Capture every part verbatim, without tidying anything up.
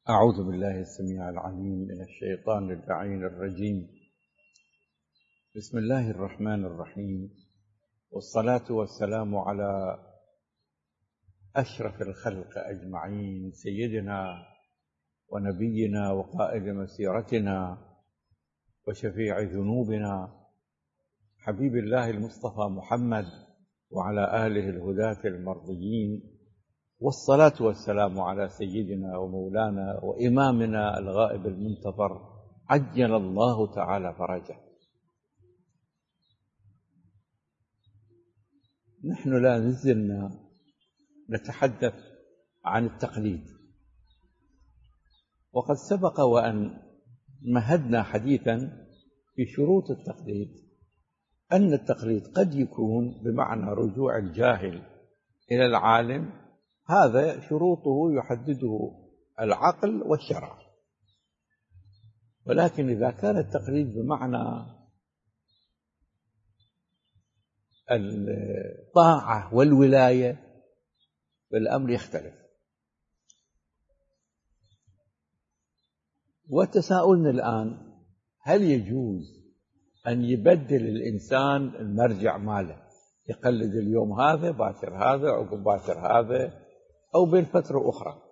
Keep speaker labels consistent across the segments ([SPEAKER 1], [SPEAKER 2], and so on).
[SPEAKER 1] أعوذ بالله السميع العليم من الشيطان اللعين الرجيم. بسم الله الرحمن الرحيم، والصلاة والسلام على أشرف الخلق أجمعين، سيدنا ونبينا وقائد مسيرتنا وشفيع ذنوبنا حبيب الله المصطفى محمد وعلى آله الهداة المرضيين، والصلاة والسلام على سيدنا ومولانا وإمامنا الغائب المنتظر عجل الله تعالى فرجه. نحن لا نزلنا نتحدث عن التقليد، وقد سبق وأن مهدنا حديثا في شروط التقليد، أن التقليد قد يكون بمعنى رجوع الجاهل إلى العالم، هذا شروطه يحدده العقل والشرع. ولكن إذا كان التقليد بمعنى الطاعة والولاية فالأمر يختلف. وتساؤلنا الآن، هل يجوز أن يبدل الإنسان المرجع ماله، يقلد اليوم هذا باكر هذا عقب باكر هذا أو بين فترة أخرى؟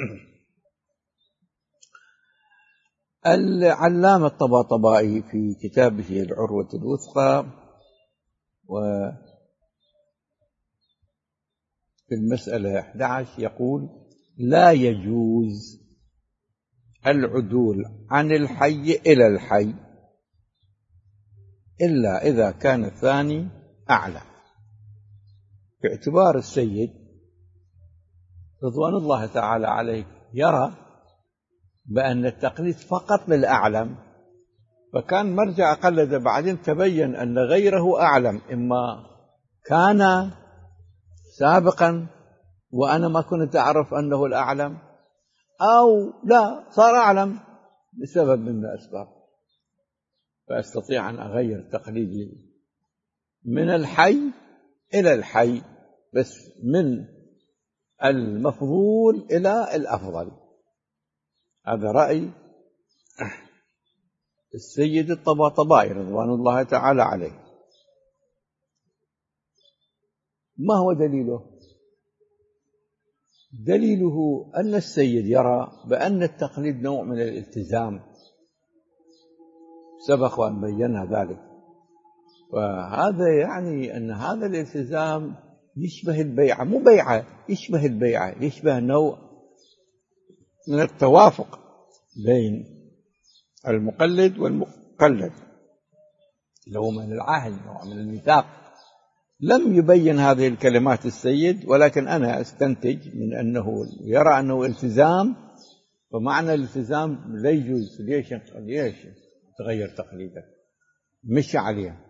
[SPEAKER 1] العلامة الطباطبائي في كتابه العروة الوثقى وفي المسألة أحد عشر يقول: لا يجوز العدول عن الحي إلى الحي إلا إذا كان الثاني أعلى، باعتبار السيد رضوان الله تعالى عليه يرى بأن التقليد فقط للأعلم، فكان مرجع قلد، بعدين تبين أن غيره أعلم، إما كان سابقا وأنا ما كنت أعرف أنه الأعلم، أو لا صار أعلم بسبب من الأسباب، فأستطيع أن أغير تقليدي من الحي إلى الحي، بس من المفضول إلى الأفضل. هذا رأي السيد الطباطبائي رضوان الله تعالى عليه. ما هو دليله؟ دليله أن السيد يرى بأن التقليد نوع من الالتزام، سبق وأن بينا ذلك، وهذا يعني أن هذا الالتزام يشبه البيعة، مو بيعة، يشبه البيعة، يشبه نوع من التوافق بين المقلد والمقلد، لو من العهد نوع من الميثاق. لم يبين هذه الكلمات السيد، ولكن أنا أستنتج من أنه يرى أنه التزام، فمعنى الالتزام لا يجوز. ليش ليش تغير تقليدك؟ مشي عليه،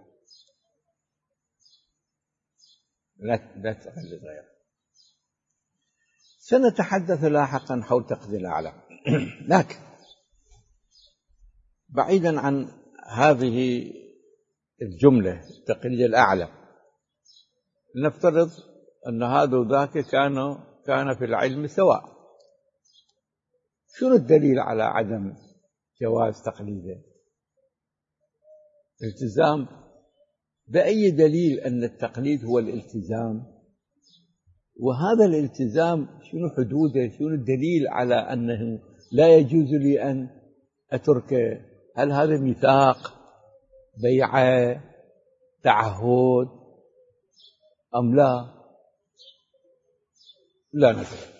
[SPEAKER 1] لا لا تقلد غيره. سنتحدث لاحقا حول تقليد الأعلى. لكن بعيدا عن هذه الجملة تقليد الأعلى، نفترض أن هذا وذاك كانوا كان في العلم سواء. شنو الدليل على عدم جواز تقليده؟ التزام. بأي دليل أن التقليد هو الالتزام؟ وهذا الالتزام شنو حدوده؟ شنو الدليل على أنه لا يجوز لي أن أتركه؟ هل هذا ميثاق، بيعة، تعهد أم لا؟ لا ندري.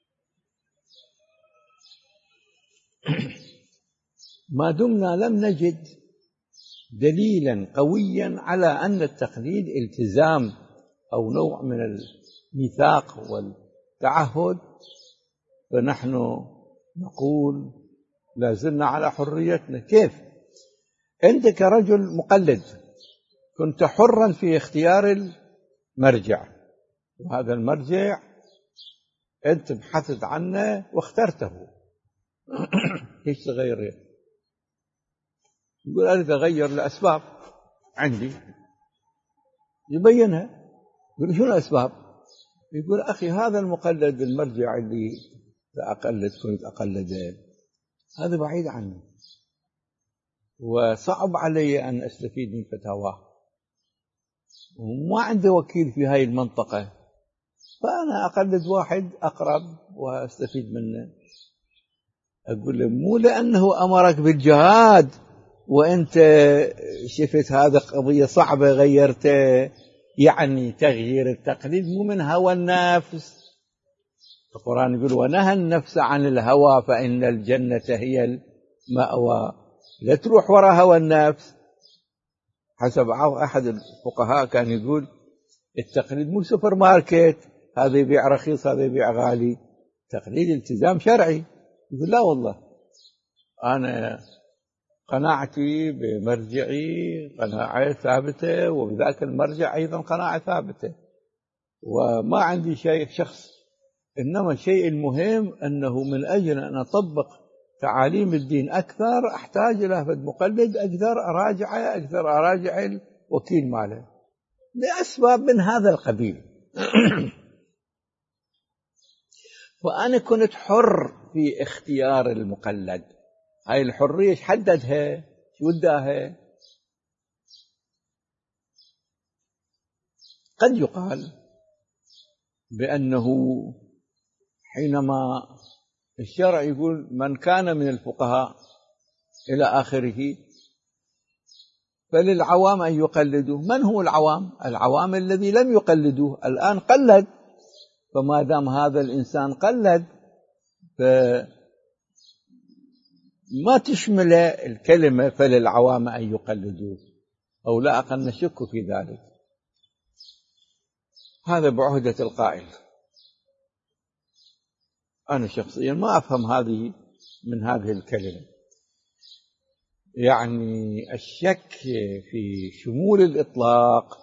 [SPEAKER 1] ما دمنا لم نجد دليلا قويا على أن التقليد التزام أو نوع من الميثاق والتعهد، فنحن نقول لا زلنا على حريتنا. كيف؟ أنت كرجل مقلد كنت حرا في اختيار المرجع، وهذا المرجع أنت بحثت عنه واخترته. ليش تغيره؟ يقول أنا أغير لأسباب عندي، يبينها. يقول شنو الأسباب؟ يقول أخي هذا المقلد المرجع اللي إذا أقلد كنت أقلده، هذا بعيد عني، وصعب علي أن أستفيد من فتاواه، وما عنده وكيل في هاي المنطقة، فأنا أقلد واحد أقرب وأستفيد منه. أقول له مو لأنه أمرك بالجهاد وأنت شفت هذا قضية صعبة غيرته، يعني تغيير التقليد مو من هوى النفس. القرآن يقول ونهى النفس عن الهوى فإن الجنة هي المأوى. لا تروح وراء هوى النفس. حسب أحد الفقهاء كان يقول التقليد مو سوبر ماركت، هذا يبيع رخيص هذا يبيع غالي، تقليد التزام شرعي. يقول لا والله أنا قناعتي بمرجعي قناعة ثابتة، وبذاك المرجع أيضا قناعة ثابتة، وما عندي شيء شخص، إنما الشيء المهم أنه من أجل أن أطبق تعاليم الدين أكثر أحتاج إلى فد مقلد أقدر أراجعه، أقدر أراجع الوكيل ماله لأسباب من هذا القبيل. وأنا كنت حر في اختيار المقلد. هاي الحرية ايش حددها؟ شو وداها؟ قد يقال بأنه حينما الشرع يقول من كان من الفقهاء إلى آخره فللعوام أن يقلدوه. من هو العوام؟ العوام الذي لم يقلدوه الآن قلد، فما دام هذا الإنسان قلد فما تشمل الكلمة فللعوام أن يقلدوه، أو لا أقل نشك في ذلك. هذا بعهدة القائل. أنا شخصيا ما أفهم هذه من هذه الكلمة، يعني الشك في شمول الإطلاق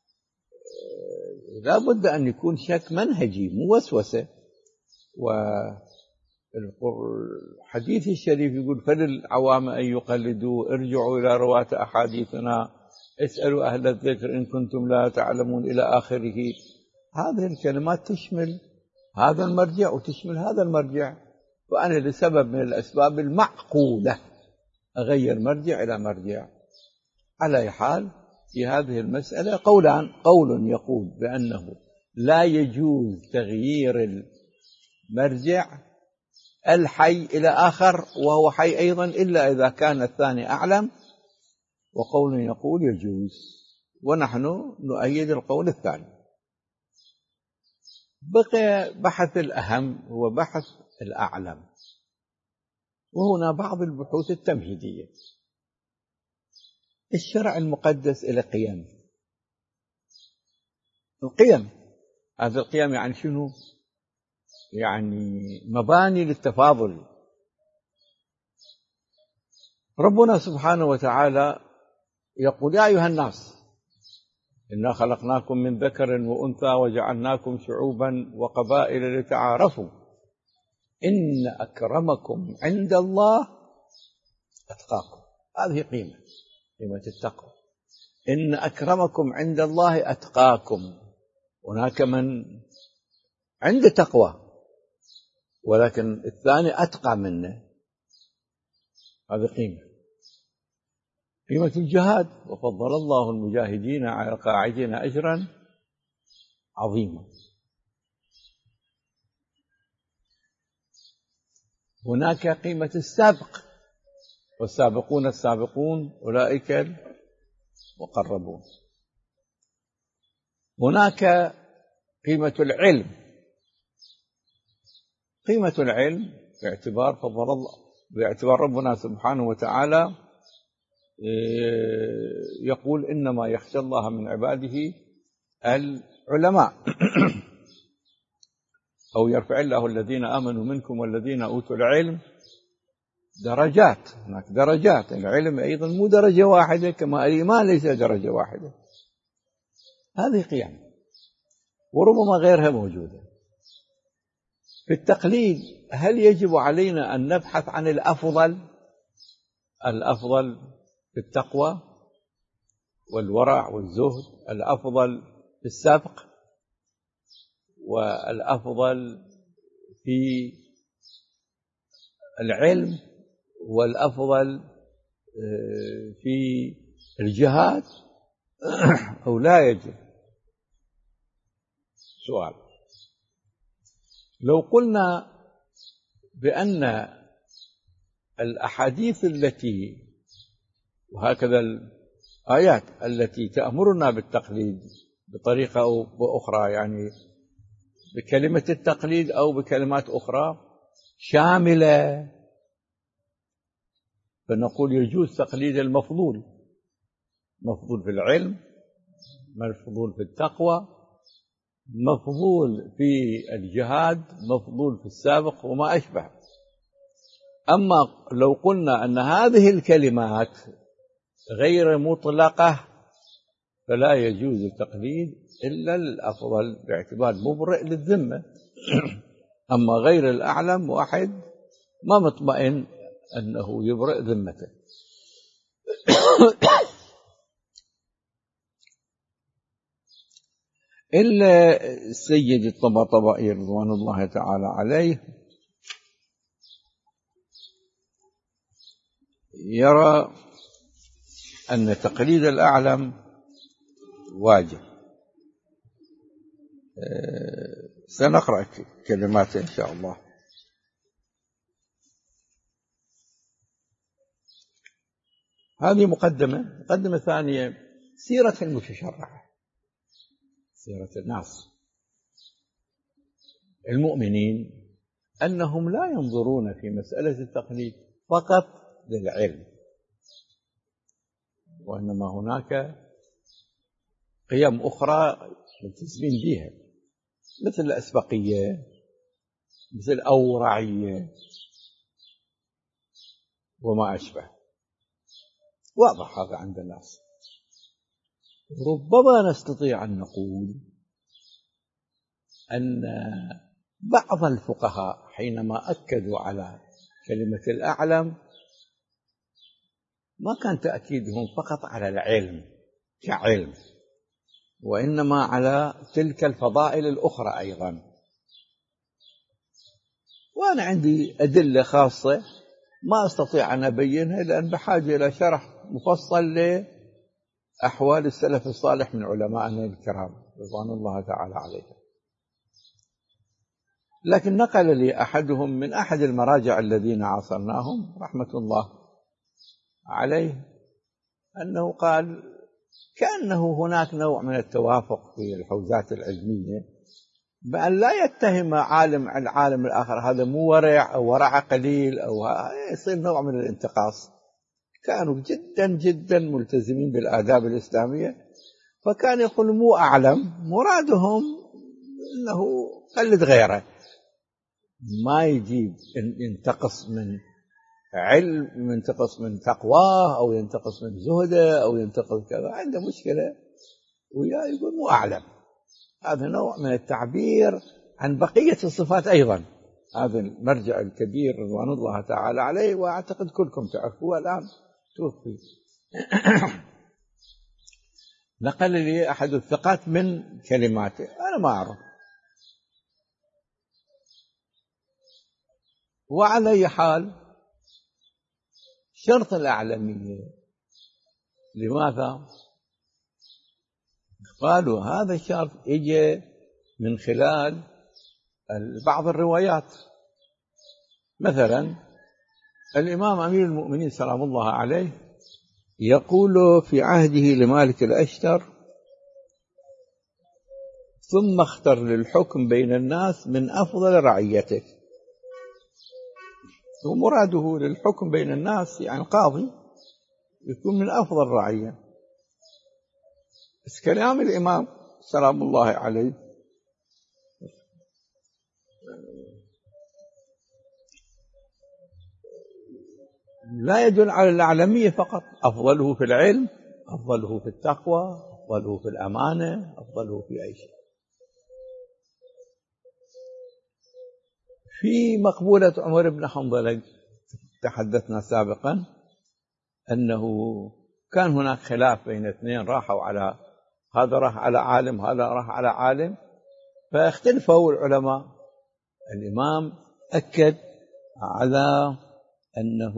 [SPEAKER 1] لا بد أن يكون شك منهجي مو وسوسة. والحديث الشريف يقول فللعوام أن يقلدوا، ارجعوا إلى رواة أحاديثنا، اسألوا أهل الذكر إن كنتم لا تعلمون إلى آخره. هذه الكلمات تشمل هذا المرجع وتشمل هذا المرجع، وأنا لسبب من الأسباب المعقولة أغير مرجع إلى مرجع. على حال في هذه المسألة قولان، قول يقول بأنه لا يجوز تغيير المرجع الحي إلى آخر وهو حي أيضا إلا إذا كان الثاني أعلم، وقول يقول يجوز، ونحن نؤيد القول الثاني. بقي بحث الأهم هو بحث الأعلم، وهنا بعض البحوث التمهيدية. الشرع المقدس إلى قيم، القيم هذا القيم يعني شنو؟ يعني مباني للتفاضل. ربنا سبحانه وتعالى يقول يا أيها الناس إنا خلقناكم من ذكر وأنثى وجعلناكم شعوبا وقبائل لتعارفوا إن أكرمكم عند الله أتقاكم. هذه قيمة، قيمة التقوى. إن أكرمكم عند الله أتقاكم. هناك من عنده تقوى ولكن الثاني أتقى منه، هذه قيمة. قيمة الجهاد وفضل الله المجاهدين على القاعدين أجرا عظيما. هناك قيمة السابق، والسابقون السابقون أولئك المقربون. هناك قيمة العلم، قيمة العلم باعتبار فضل الله، باعتبار ربنا سبحانه وتعالى يقول إنما يخشى الله من عباده العلماء أو يرفع الله الذين آمنوا منكم والذين أوتوا العلم درجات. هناك درجات، العلم أيضا مو درجة واحدة كما الإيمان ليس درجة واحدة. هذه قيم وربما غيرها موجودة. في التقليد هل يجب علينا أن نبحث عن الأفضل؟ الأفضل في التقوى والورع والزهد، الأفضل في السبق، والأفضل في العلم والأفضل في الجهاد أو لا يجب؟ سؤال. لو قلنا بأن الأحاديث التي وهكذا الآيات التي تأمرنا بالتقليد بطريقة أو بأخرى، يعني بكلمة التقليد أو بكلمات أخرى شاملة، فنقول يجوز تقليد المفضول، مفضول في العلم، مفضول في التقوى، مفضول في الجهاد، مفضول في السابق وما أشبه. أما لو قلنا أن هذه الكلمات غير مطلقة فلا يجوز التقليد إلا الأفضل باعتبار مبرئ للذمة. أما غير الأعلم واحد ما مطمئن أنه يبرئ ذمته. إلا السيد الطباطبائي رضوان الله تعالى عليه يرى أن تقليد الأعلم واجب. سنقرأ كلماته إن شاء الله. هذه مقدمة. مقدمة ثانية: سيرة المتشرعة، سيرة الناس المؤمنين، أنهم لا ينظرون في مسألة التقليد فقط للعلم، وإنما هناك قيم أخرى ملتزمين بها، مثل الأسبقية، مثل الأورعية وما أشبه. واضح هذا عند الناس. ربما نستطيع أن نقول أن بعض الفقهاء حينما أكدوا على كلمة الأعلم ما كان تأكيدهم فقط على العلم كعلم، وإنما على تلك الفضائل الأخرى أيضا. وأنا عندي أدلة خاصة ما أستطيع أن أبينها لأن بحاجة إلى شرح مفصل لأحوال السلف الصالح من علمائنا الكرام رضوان الله تعالى عليهم. لكن نقل لي أحدهم من أحد المراجع الذين عاصرناهم رحمة الله عليه أنه قال كأنه هناك نوع من التوافق في الحوزات العلمية، بأن لا يتهم عالم العالم الآخر هذا مو ورع أو ورع قليل، أو يصير نوع من الانتقاص. كانوا جدا جدا ملتزمين بالآداب الإسلامية، فكان يقول مو أعلم، مرادهم أنه قلد غيره، ما يجيب ينتقص من علم، ينتقص من تقواه، أو ينتقص من زهده، أو ينتقص كذا. عنده مشكلة وياه يقول مو أعلم. هذا نوع من التعبير عن بقية الصفات أيضا. هذا المرجع الكبير رضوان الله تعالى عليه، وأعتقد كلكم تعرفوه الآن توفي. نقل لي أحد الثقات من كلماته، أنا ما أعرف. وعلى أي حال شرط الأعلمية لماذا؟ قالوا هذا الشرط يجي من خلال بعض الروايات. مثلا الإمام أمير المؤمنين سلام الله عليه يقول في عهده لمالك الأشتر: ثم اختر للحكم بين الناس من أفضل رعيتك. ومراده للحكم بين الناس يعني قاضي يكون من أفضل رعية. بس كلام الإمام سلام الله عليه لا يدل على الأعلمية فقط، أفضله في العلم، أفضله في التقوى، أفضله في الأمانة، أفضله في أي شيء. في مقبولة عمر بن حنظلة تحدثنا سابقا أنه كان هناك خلاف بين اثنين راحوا على هذا راح على عالم، هذا راح على عالم، فاختلفوا العلماء. الإمام أكد على أنه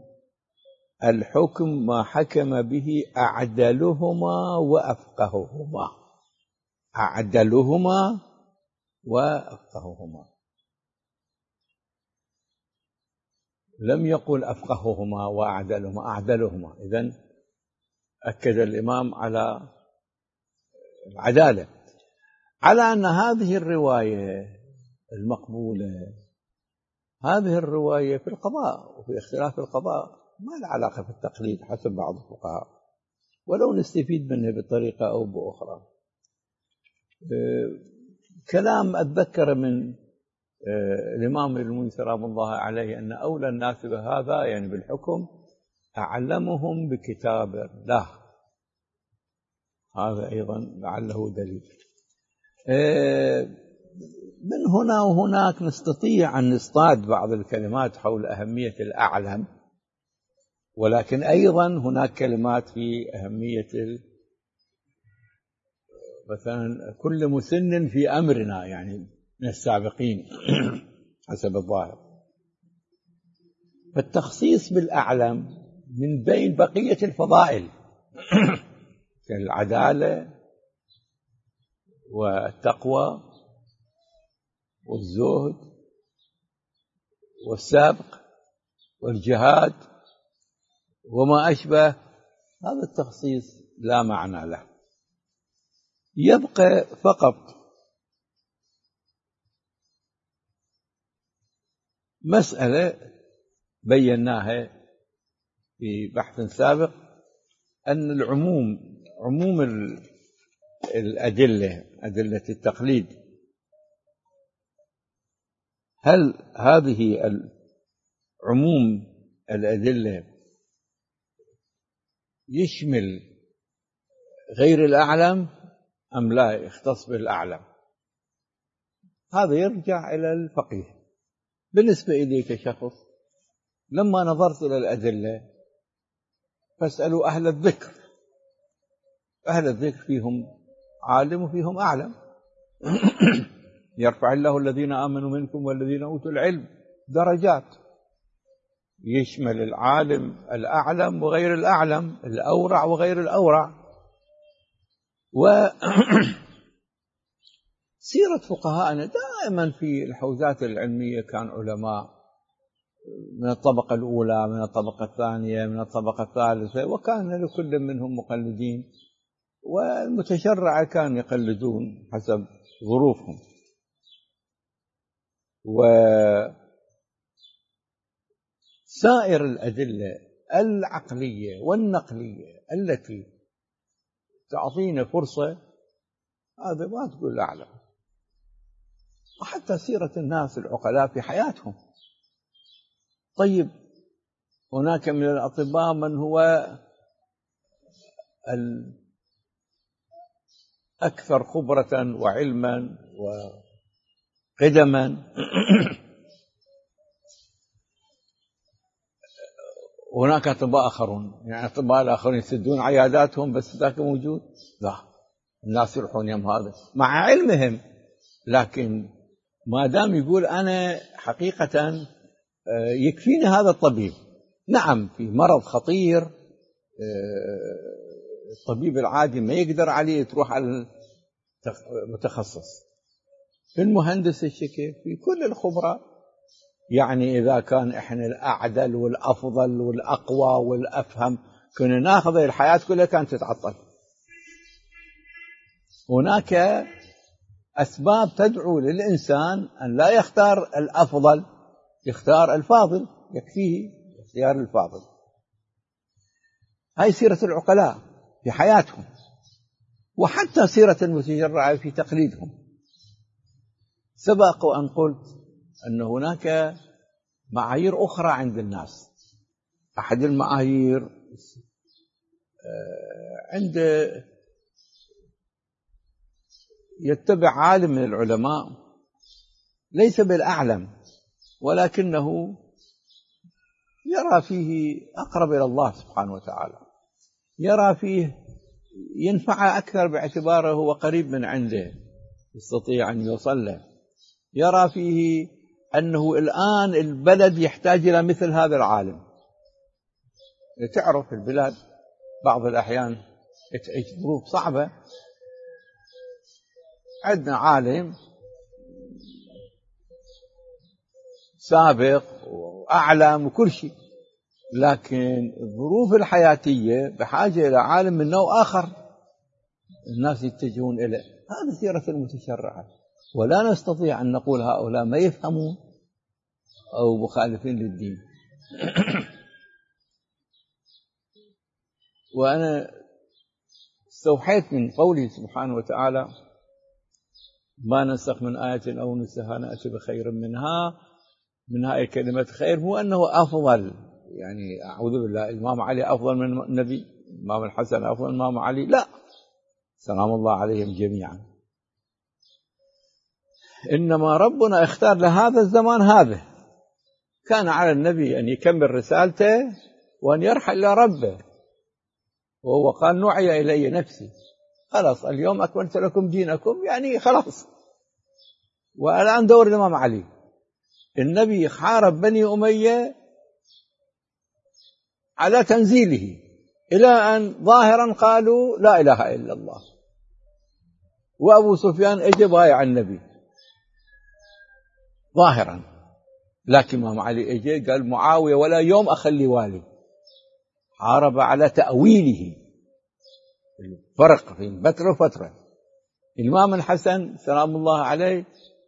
[SPEAKER 1] الحكم ما حكم به أعدلهما وأفقههما، أعدلهما وأفقههما، لم يقل أفقههما وأعدلهما، أعدلهما. إذن أكد الإمام على العدالة، على أن هذه الرواية المقبولة، هذه الرواية في القضاء وفي اختلاف القضاء ما له علاقة في التقليد حسب بعض الفقهاء، ولو نستفيد منه بطريقة أو بأخرى. كلام أتذكر من الإمام المنذري سلام الله عليه أن أولى الناس بهذا يعني بالحكم أعلمهم بكتاب الله، هذا أيضا لعله دليل. من هنا وهناك نستطيع أن نصطاد بعض الكلمات حول أهمية الأعلم، ولكن أيضا هناك كلمات في أهمية مثلا كل مسن في أمرنا، يعني من السابقين حسب الظاهر. فالتخصيص بالأعلم من بين بقية الفضائل كالعدالة والتقوى والزهد والسبق والجهاد وما أشبه، هذا التخصيص لا معنى له. يبقى فقط مسألة بيناها في بحث سابق، أن العموم عموم الأدلة أدلة التقليد، هل هذه عموم الأدلة يشمل غير الأعلم أم لا يختص بالأعلم؟ هذا يرجع إلى الفقيه. بالنسبة إلي كشخص لما نظرت إلى الأدلة فاسألوا أهل الذكر، أهل الذكر فيهم عالم وفيهم أعلم يرفع الله الذين آمنوا منكم والذين أوتوا العلم درجات، يشمل العالم الأعلم وغير الأعلم، الأورع وغير الأورع. وسيرة فقهاءنا دائما في الحوزات العلمية كان علماء من الطبقة الأولى، من الطبقة الثانية، من الطبقة الثالثة، وكان لكل منهم مقلدين، والمتشرع كانوا يقلدون حسب ظروفهم. وسائر الأدلة العقلية والنقلية التي تعطينا فرصة، هذا ما تقول أعلم. وحتى سيرة الناس العقلاء في حياتهم. طيب هناك من الأطباء من هو الأكثر خبرة وعلما وقدما هناك أطباء آخرون، يعني أطباء الآخرين يسدون عياداتهم بس ذاك موجود؟ لا، الناس يروحون يم هذا مع علمهم، لكن ما دام يقول أنا حقيقة يكفيني هذا الطبيب. نعم في مرض خطير الطبيب العادي ما يقدر عليه، تروح على المتخصص. في المهندس الشكل، في كل الخبراء، يعني إذا كان إحنا الأعدل والأفضل والأقوى والأفهم كنا ناخذ الحياة كلها كانت تتعطل. هناك أسباب تدعو للإنسان أن لا يختار الأفضل، يختار الفاضل، يكفيه اختيار الفاضل. هاي سيرة العقلاء في حياتهم، وحتى سيرة المتشرعة في تقليدهم. سبق وأن قلت أن هناك معايير أخرى عند الناس. أحد المعايير عند يتبع عالم من العلماء ليس بالأعلم، ولكنه يرى فيه أقرب إلى الله سبحانه وتعالى، يرى فيه ينفع أكثر باعتباره هو قريب من عنده، يستطيع أن يوصل له، يرى فيه أنه الآن البلد يحتاج إلى مثل هذا العالم. تعرف البلاد بعض الأحيان تعيش ظروف صعبة، عندنا عالم سابق وأعلم وكل شيء، لكن الظروف الحياتية بحاجة إلى عالم من نوع آخر الناس يتجهون إليه. هذا سيرة المتشرعة، ولا نستطيع أن نقول هؤلاء ما يفهمون أو مخالفين للدين. وأنا استوحيت من قوله سبحانه وتعالى: ما ننسخ من آية أو ننسها نأتي بخير منها منها أي كلمة خير، هو أنه أفضل، يعني أعوذ بالله الإمام علي أفضل من النبي، الإمام الحسن أفضل من الإمام علي، لا، سلام الله عليهم جميعا. إنما ربنا اختار لهذا الزمان هذا، كان على النبي أن يكمل رسالته وأن يرحل إلى ربه، وهو قال: نوعي إلي نفسي، خلاص اليوم أكملت لكم دينكم، يعني خلاص. والآن دور الإمام علي. النبي حارب بني أمية على تنزيله، إلى أن ظاهرا قالوا لا إله إلا الله، وأبو سفيان اجى بايع النبي ظاهرا، لكن الإمام علي اجى قال: معاوية ولا يوم أخلي والي. حارب على تأويله، الفرق بين فترة وفترة. الإمام الحسن سلام الله عليه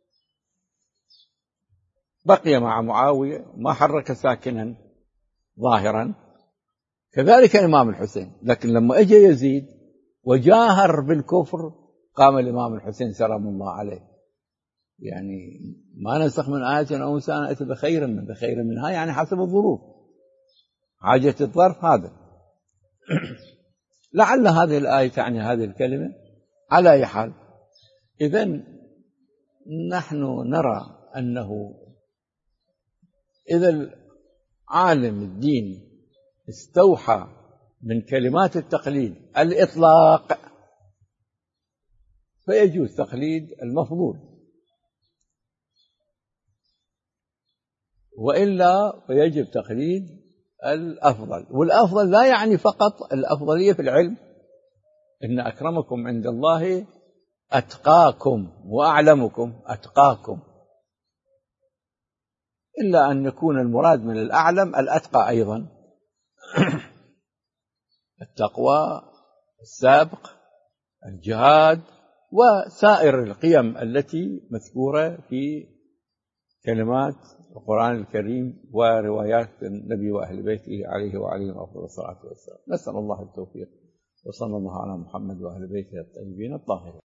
[SPEAKER 1] بقي مع معاوية، ما حرك ساكنا ظاهرا، كذلك الإمام الحسين. لكن لما اجى يزيد وجاهر بالكفر، قام الإمام الحسين سلام الله عليه، يعني ما ننسخ من آية أو ننسها نأتي بخير من بخير منها، يعني حسب الظروف، حاجة الظرف هذا. لعل هذه الآية تعني هذه الكلمة. على أي حال، إذن نحن نرى أنه إذا عالم الدين استوحى من كلمات التقليد الإطلاق، فيجوز تقليد المفضول، وإلا فيجب تقليد الأفضل. والأفضل لا يعني فقط الأفضلية في العلم، إن أكرمكم عند الله أتقاكم وأعلمكم أتقاكم، إلا أن يكون المراد من الأعلم الأتقى أيضا. التقوى، السابق، الجهاد، وسائر القيم التي مذكورة في كلمات القرآن الكريم وروايات النبي وأهل بيته عليه وعليهم أفضل الصلاة والسلام. نسأل الله التوفيق، وصلى الله على محمد وأهل بيته الطيبين الطاهرين.